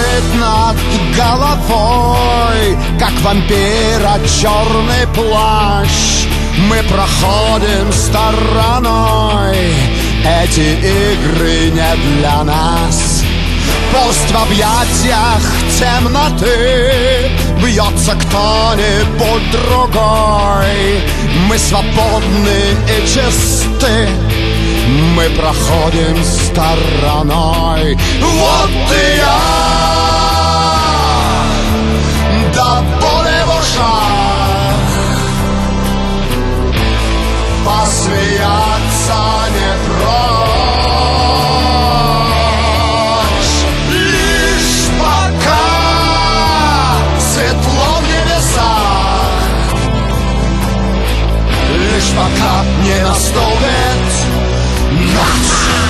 шуршит над головой, как вампира черный плащ. Мы проходим стороной, эти игры не для нас. Пусть в объятиях темноты бьется кто-нибудь другой. Мы свободны и чисты, мы проходим стороной. Вот и я, до боли в ушах, посмеяться не прочь. Лишь пока светло в небесах, лишь пока не наступит ночь.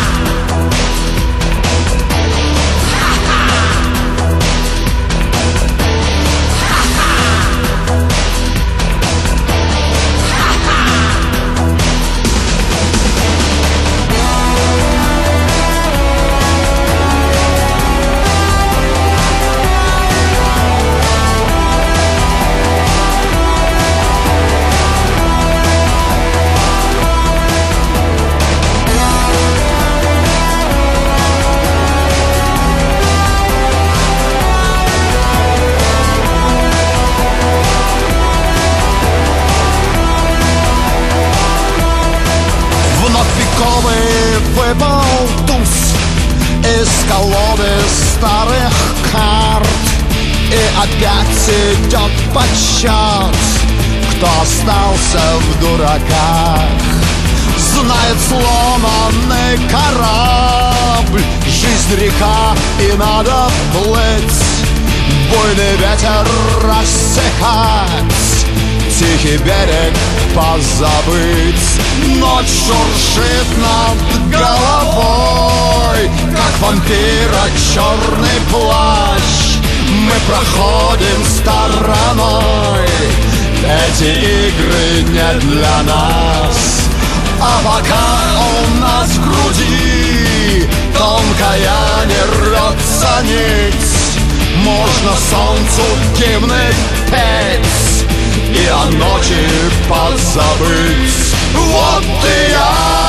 Выпал туз из колоды старых карт, и опять идет подсчет, кто остался в дураках. Знает сломанный корабль, жизнь река и надо плыть, буйный ветер рассекать, тихий берег позабыть. Ночь шуршит над головой, как вампира черный плащ. Мы проходим стороной, эти игры не для нас. А пока у нас в груди тонкая не рвется нить, можно солнцу гимны петь и о ночи позабыть. Вот и я,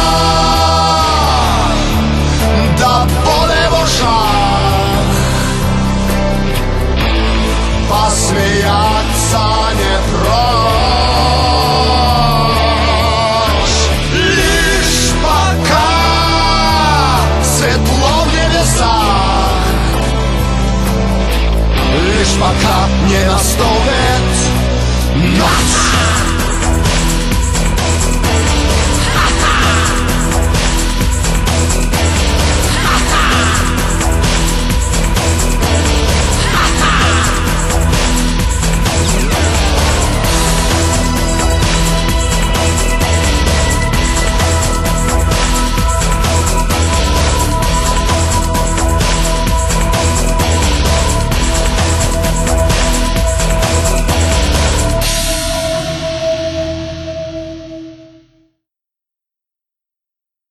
до боли в ушах, посмеяться не прочь. Лишь пока светло в небесах, лишь пока не наступит ночь.